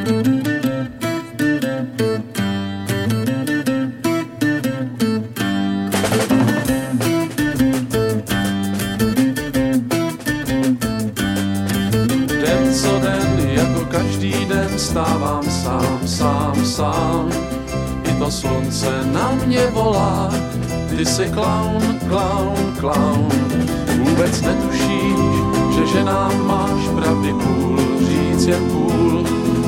Den co den, jako každý den, stávám sám. I to slunce na mě volá, ty jsi klaun. Vůbec netušíš, že ženám máš pravdy půl, říct jen půl.